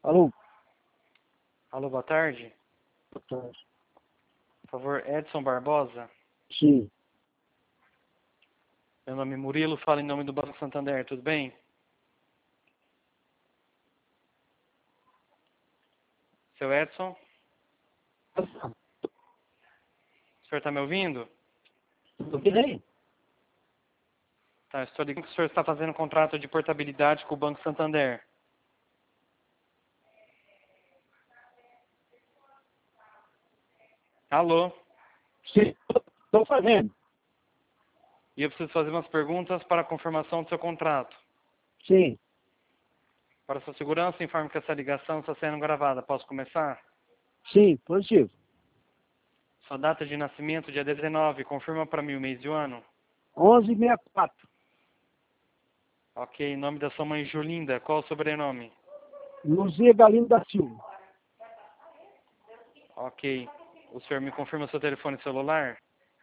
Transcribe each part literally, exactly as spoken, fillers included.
Alô? Alô, boa tarde. Boa tarde. Por favor, Edson Barbosa. Sim. Meu nome é Murilo, falo em nome do Banco Santander, tudo bem? Seu Edson? O senhor está me ouvindo? Tudo bem? Tá, estou ligando que o senhor está fazendo um contrato de portabilidade com o Banco Santander. Alô? Sim, estou fazendo. E eu preciso fazer umas perguntas para a confirmação do seu contrato. Sim. Para sua segurança, informe que essa ligação está sendo gravada. Posso começar? Sim, positivo. Sua data de nascimento, dia dezenove, confirma para mim o mês e o ano. onze sessenta e quatro. Ok, nome da sua mãe, Julinda. Qual o sobrenome? Luzia Galindo da Silva. Ok. O senhor me confirma seu telefone celular?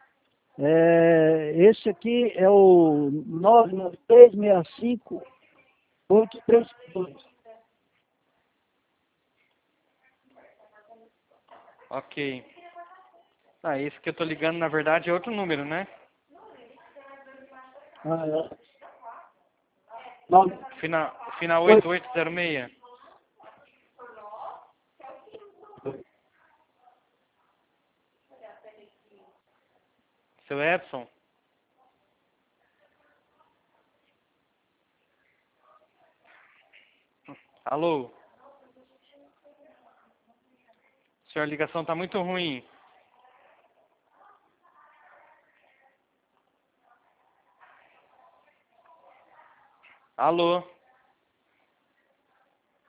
É, esse aqui é o nove nove três seis cinco oito três dois. Ok. Ah, esse que eu tô ligando, na verdade, é outro número, né? Ah, é. Nove- Final, final oito oito zero seis. Seu Edson? Alô? Senhor, a ligação tá muito ruim. Alô?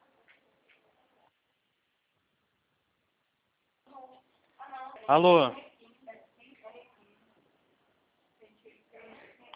Alô?